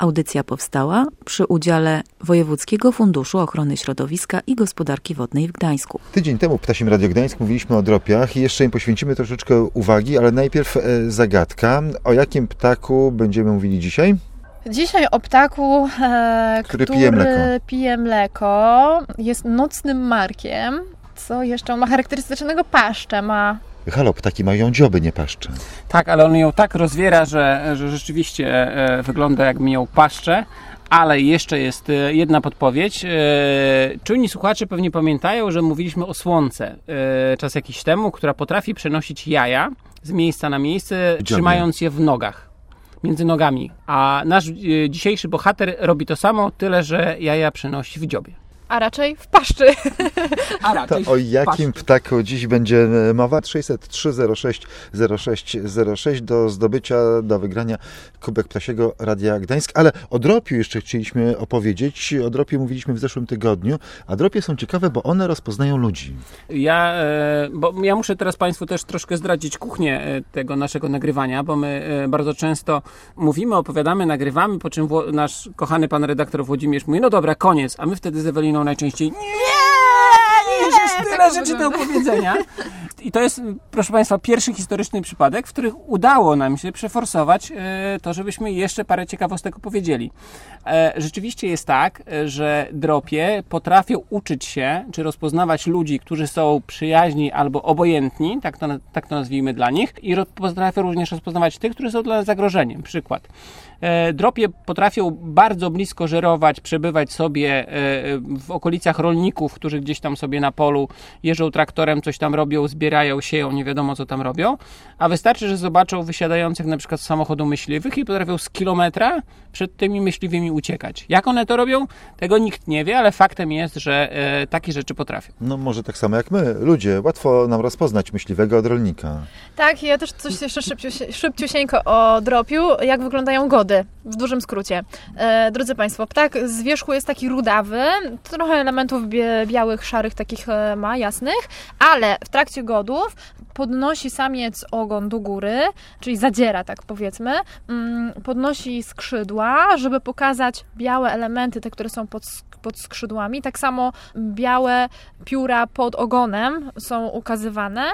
Audycja powstała przy udziale Wojewódzkiego Funduszu Ochrony Środowiska i Gospodarki Wodnej w Gdańsku. Tydzień temu w Ptasim Radio Gdańsk mówiliśmy o dropiach i jeszcze im poświęcimy troszeczkę uwagi, ale najpierw zagadka. O jakim ptaku będziemy mówili dzisiaj? Dzisiaj o ptaku, który pije mleko. Jest nocnym markiem. Co jeszcze? On ma charakterystycznego paszczę. Halo, ptaki mają dzioby, nie paszcze. Tak, ale on ją tak rozwiera, że rzeczywiście wygląda jakby miał paszczę. Ale jeszcze jest jedna podpowiedź. Czujni słuchacze pewnie pamiętają, że mówiliśmy o słonce czas jakiś temu, która potrafi przenosić jaja z miejsca na miejsce, trzymając je w nogach, między nogami. A nasz dzisiejszy bohater robi to samo, tyle że jaja przenosi w dziobie. A raczej w paszczy. To o jakim ptaku dziś będzie mowa? 603 06 06 06 do zdobycia, do wygrania kubek Ptasiego Radia Gdańsk. Ale o dropiu jeszcze chcieliśmy opowiedzieć. O dropie mówiliśmy w zeszłym tygodniu, a dropie są ciekawe, bo one rozpoznają ludzi. Ja muszę teraz Państwu też troszkę zdradzić kuchnię tego naszego nagrywania, bo my bardzo często mówimy, opowiadamy, nagrywamy, po czym nasz kochany pan redaktor Włodzimierz mówi, no dobra, koniec, a my wtedy z Eweliną najczęściej tyle rzeczy do opowiedzenia. I to jest, proszę Państwa, pierwszy historyczny przypadek, w którym udało nam się przeforsować to, żebyśmy jeszcze parę ciekawostek opowiedzieli. Rzeczywiście jest tak, że dropie potrafią uczyć się, czy rozpoznawać ludzi, którzy są przyjaźni albo obojętni, tak to nazwijmy dla nich, i potrafią również rozpoznawać tych, którzy są dla nas zagrożeniem. Przykład. Dropie potrafią bardzo blisko żerować, przebywać sobie w okolicach rolników, którzy gdzieś tam sobie na polu jeżdżą traktorem, coś tam robią, zbierają, sieją, nie wiadomo co tam robią, a wystarczy, że zobaczą wysiadających na przykład z samochodu myśliwych i potrafią z kilometra przed tymi myśliwymi uciekać. Jak one to robią? Tego nikt nie wie, ale faktem jest, że takie rzeczy potrafią. No może tak samo jak my, ludzie. Łatwo nam rozpoznać myśliwego od rolnika. Tak, ja też coś jeszcze szybciusieńko o dropiu. Jak wyglądają gody? W dużym skrócie. Drodzy Państwo, ptak z wierzchu jest taki rudawy, trochę elementów białych, szarych takich ma, jasnych, ale w trakcie godów podnosi samiec ogon do góry, czyli zadziera, tak powiedzmy, podnosi skrzydła, żeby pokazać białe elementy, te, które są pod skrzydłami. Tak samo białe pióra pod ogonem są ukazywane.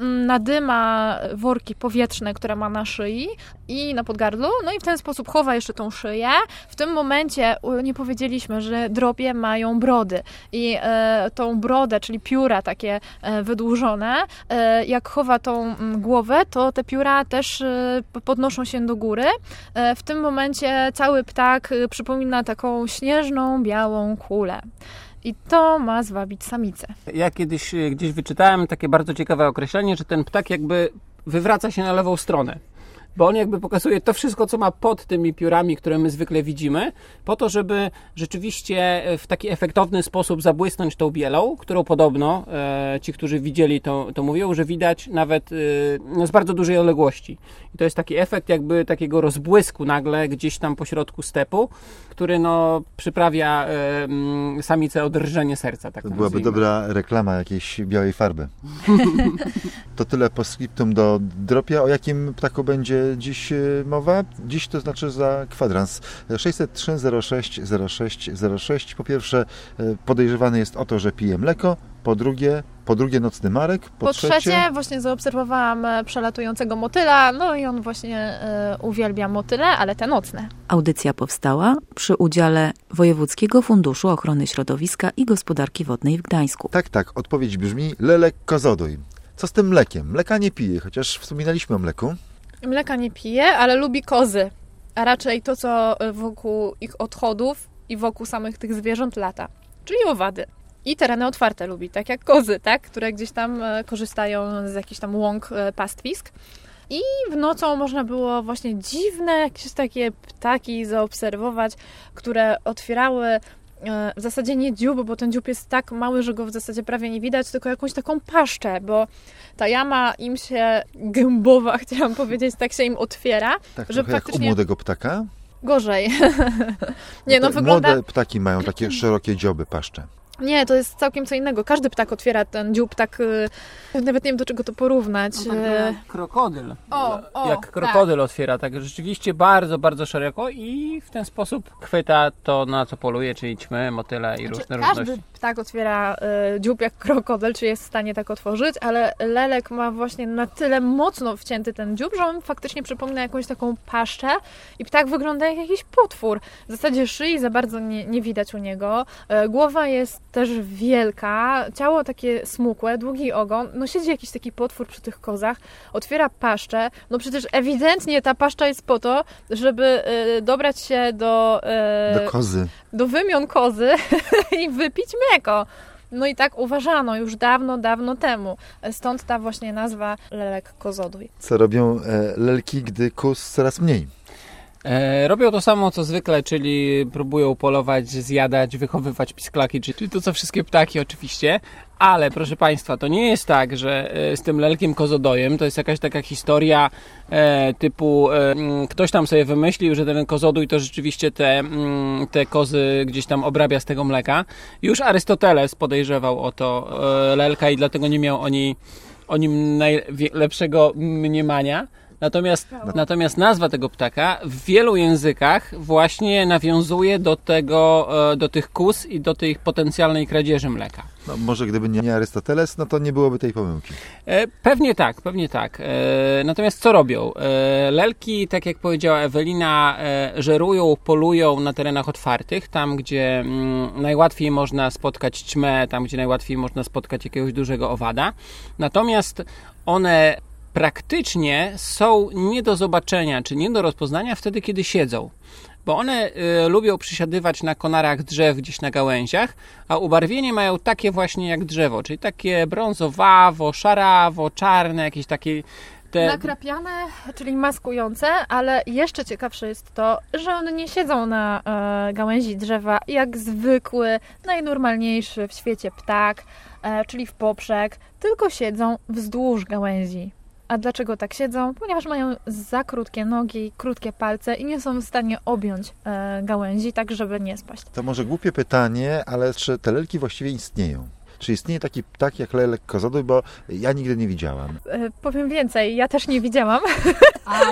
Nadyma worki powietrzne, które ma na szyi i na podgardlu. No i w ten sposób chowa jeszcze tą szyję. W tym momencie nie powiedzieliśmy, że dropie mają brody. I tą brodę, czyli pióra takie wydłużone, jak chowa tą głowę, to te pióra też podnoszą się do góry. W tym momencie cały ptak przypomina taką śnieżną, białą kulę. I to ma zwabić samicę. Ja kiedyś gdzieś wyczytałem takie bardzo ciekawe określenie, że ten ptak jakby wywraca się na lewą stronę. Bo on jakby pokazuje to wszystko, co ma pod tymi piórami, które my zwykle widzimy, po to, żeby rzeczywiście w taki efektowny sposób zabłysnąć tą bielą, którą podobno ci, którzy widzieli to mówią, że widać nawet z bardzo dużej odległości. I to jest taki efekt jakby takiego rozbłysku nagle gdzieś tam pośrodku stepu, który przyprawia samicę o drżenie serca. Tak to byłaby dobra reklama jakiejś białej farby. To tyle postscriptum do dropia. O jakim ptaku będzie dziś mowa? Dziś to znaczy za kwadrans. 603 06 06 06. Po pierwsze podejrzewany jest o to, że pije mleko. Po drugie nocny marek. Po trzecie właśnie zaobserwowałam przelatującego motyla. No i on właśnie uwielbia motyle, ale te nocne. Audycja powstała przy udziale Wojewódzkiego Funduszu Ochrony Środowiska i Gospodarki Wodnej w Gdańsku. Tak. Odpowiedź brzmi lekko zoduj. Co z tym mlekiem? Mleka nie pije, chociaż wspominaliśmy o mleku. Mleka nie pije, ale lubi kozy. A raczej to, co wokół ich odchodów i wokół samych tych zwierząt lata. Czyli owady. I tereny otwarte lubi, tak jak kozy, tak? Które gdzieś tam korzystają z jakichś tam łąk, pastwisk. I w nocą można było właśnie dziwne jakieś takie ptaki zaobserwować, które otwierały w zasadzie nie dziób, bo ten dziób jest tak mały, że go w zasadzie prawie nie widać, tylko jakąś taką paszczę, bo ta jama im się gębowa, chciałam powiedzieć, tak się im otwiera. Tak, że jak u młodego ptaka? Gorzej. Wygląda... Młode ptaki mają takie szerokie dzioby, paszcze. Nie, to jest całkiem co innego. Każdy ptak otwiera ten dziób tak, nawet nie wiem do czego to porównać. No tak jak krokodyl. Jak tak. krokodyl otwiera, tak rzeczywiście bardzo, bardzo szeroko i w ten sposób chwyta to, na co poluje, czyli ćmy, motyle i różne Każdy różności. ptak otwiera dziób jak krokodyl, czy jest w stanie tak otworzyć, ale lelek ma właśnie na tyle mocno wcięty ten dziób, że on faktycznie przypomina jakąś taką paszczę i ptak wygląda jak jakiś potwór. W zasadzie szyi za bardzo nie widać u niego. Głowa jest też wielka, ciało takie smukłe, długi ogon. No siedzi jakiś taki potwór przy tych kozach, otwiera paszczę. No przecież ewidentnie ta paszcza jest po to, żeby dobrać się do kozy. Do wymion kozy i wypić mleko. No i tak uważano już dawno, dawno temu. Stąd ta właśnie nazwa lelek kozodój. Co robią lelki, gdy kóz coraz mniej? Robią to samo co zwykle, czyli próbują polować, zjadać, wychowywać pisklaki, czyli to co wszystkie ptaki oczywiście, ale proszę Państwa, to nie jest tak, że z tym lelkiem kozodojem to jest jakaś taka historia typu ktoś tam sobie wymyślił, że ten kozodój to rzeczywiście te kozy gdzieś tam obrabia z tego mleka. Już Arystoteles podejrzewał o to lelka i dlatego nie miał o nim najlepszego mniemania. Natomiast nazwa tego ptaka w wielu językach właśnie nawiązuje do tych kóz i do tej potencjalnej kradzieży mleka. No, może gdyby nie Arystoteles, no to nie byłoby tej pomyłki. Pewnie tak. Natomiast co robią? Lelki, tak jak powiedziała Ewelina, żerują, polują na terenach otwartych, tam gdzie najłatwiej można spotkać ćmę, tam gdzie najłatwiej można spotkać jakiegoś dużego owada. Natomiast one praktycznie są nie do zobaczenia, czy nie do rozpoznania wtedy, kiedy siedzą. Bo one lubią przysiadywać na konarach drzew, gdzieś na gałęziach, a ubarwienie mają takie właśnie jak drzewo, czyli takie brązowawo, szarawo, czarne, jakieś takie... Nakrapiane, czyli maskujące, ale jeszcze ciekawsze jest to, że one nie siedzą na gałęzi drzewa jak zwykły, najnormalniejszy w świecie ptak, czyli w poprzek, tylko siedzą wzdłuż gałęzi. A dlaczego tak siedzą? Ponieważ mają za krótkie nogi, krótkie palce i nie są w stanie objąć gałęzi, tak żeby nie spaść. To może głupie pytanie, ale czy te lelki właściwie istnieją? Czy istnieje taki ptak jak lelek kozodój? Bo ja nigdy nie widziałam. Powiem więcej, ja też nie widziałam. A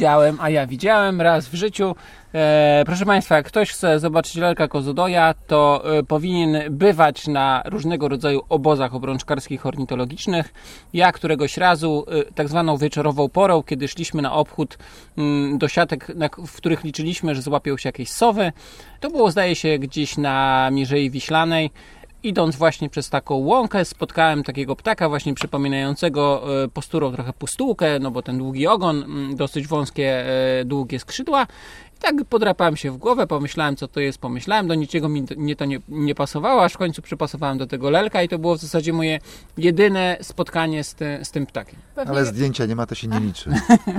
ja widziałem raz w życiu. Proszę Państwa, jak ktoś chce zobaczyć lelka kozodoja, to powinien bywać na różnego rodzaju obozach obrączkarskich, ornitologicznych. Ja któregoś razu, tak zwaną wieczorową porą, kiedy szliśmy na obchód do siatek, w których liczyliśmy, że złapią się jakieś sowy, to było, zdaje się, gdzieś na Mierzei Wiślanej. Idąc właśnie przez taką łąkę, spotkałem takiego ptaka właśnie przypominającego posturą trochę pustułkę, no bo ten długi ogon, dosyć wąskie, długie skrzydła. I tak podrapałem się w głowę, pomyślałem co to jest, do niczego mi to nie pasowało, aż w końcu przypasowałem do tego lelka i to było w zasadzie moje jedyne spotkanie z tym ptakiem. Pewnie... Ale zdjęcia nie ma, to się nie liczy.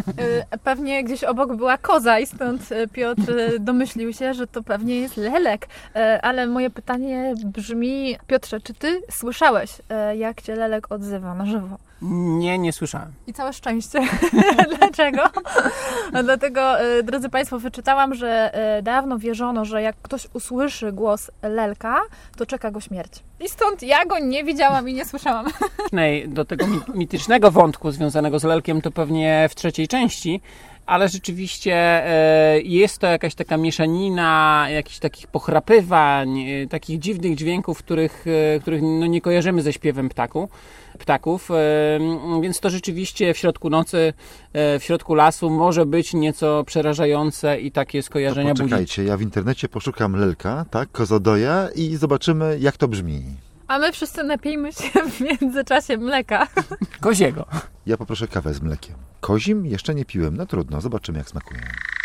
Pewnie gdzieś obok była koza i stąd Piotr domyślił się, że to pewnie jest lelek. Ale moje pytanie brzmi, Piotrze, czy ty słyszałeś, jak cię lelek odzywa na żywo? Nie słyszałem. I całe szczęście. Dlaczego? Dlatego, drodzy Państwo, wyczytałam, że dawno wierzono, że jak ktoś usłyszy głos lelka, to czeka go śmierć. I stąd ja go nie widziałam i nie słyszałam. Do tego mitycznego wątku związanego z lelkiem to pewnie w trzeciej części, ale rzeczywiście jest to jakaś taka mieszanina jakichś takich pochrapywań, takich dziwnych dźwięków, których no nie kojarzymy ze śpiewem ptaków, więc to rzeczywiście w środku nocy, w środku lasu może być nieco przerażające i takie skojarzenia budzić. Poczekajcie, ja w internecie poszukam lelka, tak, kozodoja i zobaczymy, jak to brzmi. A my wszyscy napijmy się w międzyczasie mleka. Koziego. Ja poproszę kawę z mlekiem. Kozim jeszcze nie piłem, no trudno, zobaczymy jak smakuje.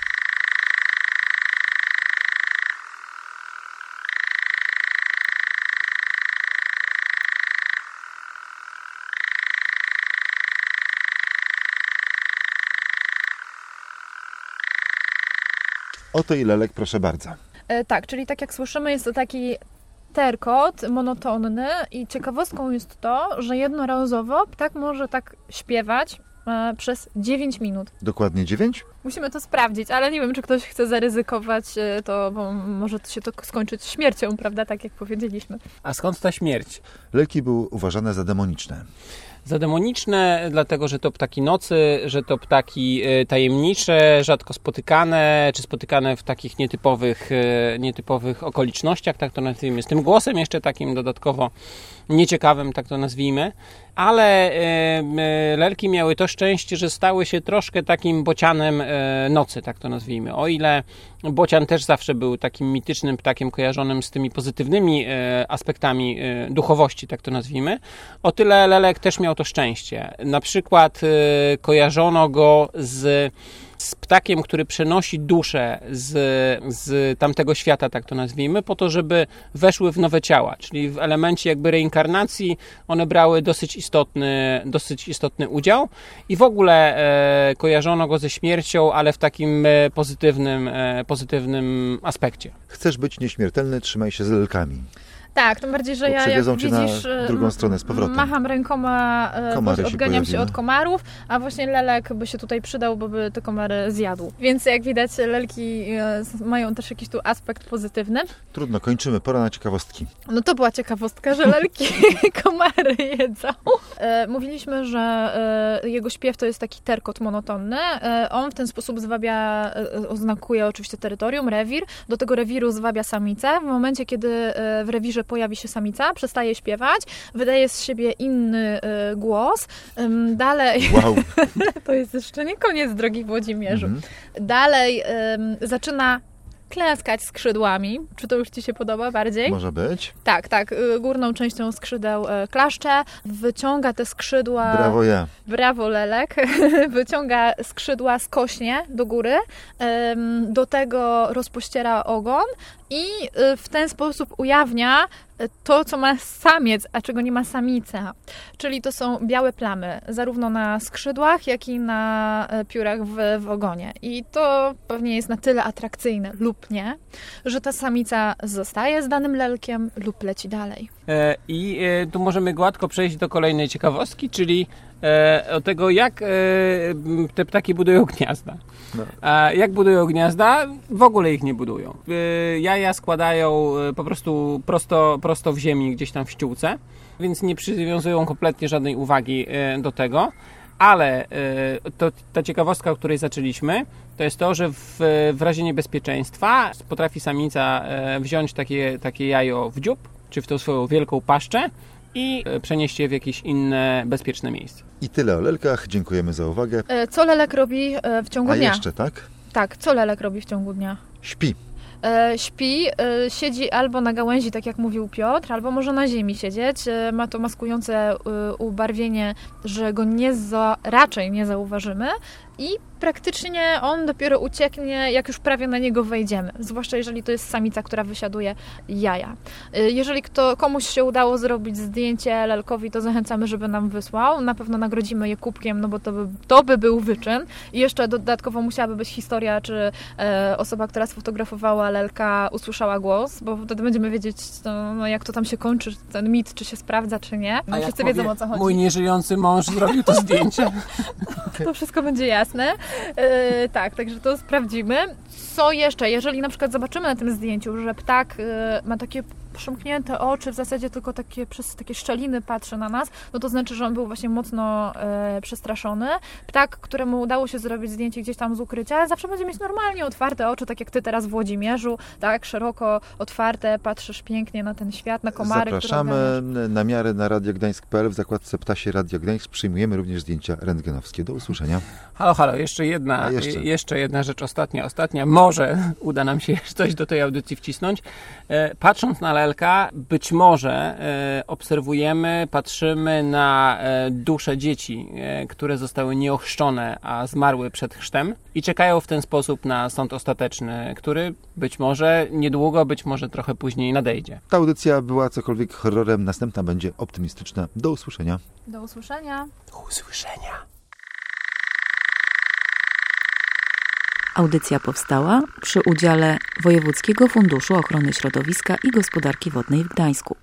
Oto i lelek, proszę bardzo. Tak, czyli tak jak słyszymy, jest to taki terkot monotonny i ciekawostką jest to, że jednorazowo ptak może tak śpiewać przez 9 minut. Dokładnie 9? Musimy to sprawdzić, ale nie wiem, czy ktoś chce zaryzykować to, bo może się to skończyć śmiercią, prawda, tak jak powiedzieliśmy. A skąd ta śmierć? Lelki były uważane za demoniczne. Za demoniczne, dlatego że to ptaki nocy, że to ptaki tajemnicze, rzadko spotykane, czy spotykane w takich nietypowych okolicznościach, tak to nazwijmy. Z tym głosem jeszcze takim dodatkowo nieciekawym, tak to nazwijmy. Ale lelki miały to szczęście, że stały się troszkę takim bocianem nocy, tak to nazwijmy. O ile bocian też zawsze był takim mitycznym ptakiem kojarzonym z tymi pozytywnymi aspektami duchowości, tak to nazwijmy, o tyle lelek też miał to szczęście. Na przykład kojarzono go z ptakiem, który przenosi duszę z tamtego świata, tak to nazwijmy, po to, żeby weszły w nowe ciała, czyli w elemencie jakby reinkarnacji one brały dosyć istotny udział i w ogóle kojarzono go ze śmiercią, ale w takim pozytywnym aspekcie. Chcesz być nieśmiertelny, trzymaj się z lelkami. Tak, tym bardziej, że Bo ja, jak cię widzisz, na drugą stronę z powrotem. macham rękoma, odganiam się pojawiły. od komarów, a właśnie lelek by się tutaj przydał, bo by te komary zjadł. Więc jak widać, lelki mają też jakiś tu aspekt pozytywny. Trudno, kończymy. Pora na ciekawostki. No to była ciekawostka, że lelki komary jedzą. Mówiliśmy, że jego śpiew to jest taki terkot monotonny. On w ten sposób oznakuje oczywiście terytorium, rewir. Do tego rewiru zwabia samicę. W momencie, kiedy w rewirze pojawi się samica, przestaje śpiewać, wydaje z siebie inny głos. Dalej, Wow. to jest jeszcze nie koniec, drogi Włodzimierzu. Dalej zaczyna klęskać skrzydłami. Czy to już Ci się podoba bardziej? Może być. Tak. Górną częścią skrzydeł klaszcze. Wyciąga te skrzydła... Brawo ja. Brawo, lelek. Wyciąga skrzydła skośnie do góry. Do tego rozpościera ogon i w ten sposób ujawnia to, co ma samiec, a czego nie ma samica. Czyli to są białe plamy, zarówno na skrzydłach, jak i na piórach w ogonie. I to pewnie jest na tyle atrakcyjne lub nie, że ta samica zostaje z danym lelkiem lub leci dalej. I tu możemy gładko przejść do kolejnej ciekawostki, czyli o tego, jak te ptaki budują gniazda. No. Jak budują gniazda? W ogóle ich nie budują. Jaja składają po prostu prosto w ziemi, gdzieś tam w ściółce, więc nie przywiązują kompletnie żadnej uwagi do tego. Ale ta ciekawostka, o której zaczęliśmy, to jest to, że w razie niebezpieczeństwa potrafi samica wziąć takie jajo w dziób, czy w tą swoją wielką paszczę i przenieść je w jakieś inne bezpieczne miejsce. I tyle o lelkach. Dziękujemy za uwagę. Co lelek robi w ciągu dnia? A jeszcze, tak? Tak, co lelek robi w ciągu dnia? Śpi. Śpi, siedzi albo na gałęzi, tak jak mówił Piotr, albo może na ziemi siedzieć. Ma to maskujące ubarwienie, że go raczej nie zauważymy i praktycznie on dopiero ucieknie, jak już prawie na niego wejdziemy. Zwłaszcza jeżeli to jest samica, która wysiaduje jaja. Jeżeli komuś się udało zrobić zdjęcie lelkowi, to zachęcamy, żeby nam wysłał. Na pewno nagrodzimy je kubkiem, no bo to by był wyczyn. I jeszcze dodatkowo musiałaby być historia, czy osoba, która sfotografowała lelka, usłyszała głos, bo wtedy będziemy wiedzieć, jak to tam się kończy, ten mit, czy się sprawdza, czy nie. A wszyscy wiedzą, o co chodzi. Mój nieżyjący mąż zrobił to zdjęcie. To wszystko będzie jasne. Tak, także to sprawdzimy. Co jeszcze? Jeżeli na przykład zobaczymy na tym zdjęciu, że ptak ma takie przymknięte oczy, w zasadzie tylko przez takie szczeliny patrzy na nas, no to znaczy, że on był właśnie mocno przestraszony. Ptak, któremu udało się zrobić zdjęcie gdzieś tam z ukrycia, zawsze będzie mieć normalnie otwarte oczy, tak jak Ty teraz w Włodzimierzu, tak szeroko otwarte, patrzysz pięknie na ten świat, na komary. Zapraszamy na miarę na radiogdańsk.pl. W zakładce Ptasie Radio Gdańsk przyjmujemy również zdjęcia rentgenowskie. Do usłyszenia. Halo, jeszcze jedna rzecz ostatnia. Może uda nam się coś do tej audycji wcisnąć. Patrząc na lelka, być może patrzymy na dusze dzieci, które zostały nieochrzczone, a zmarły przed chrztem i czekają w ten sposób na sąd ostateczny, który być może niedługo, być może trochę później nadejdzie. Ta audycja była cokolwiek horrorem, następna będzie optymistyczna. Do usłyszenia. Do usłyszenia. Do usłyszenia. Audycja powstała przy udziale Wojewódzkiego Funduszu Ochrony Środowiska i Gospodarki Wodnej w Gdańsku.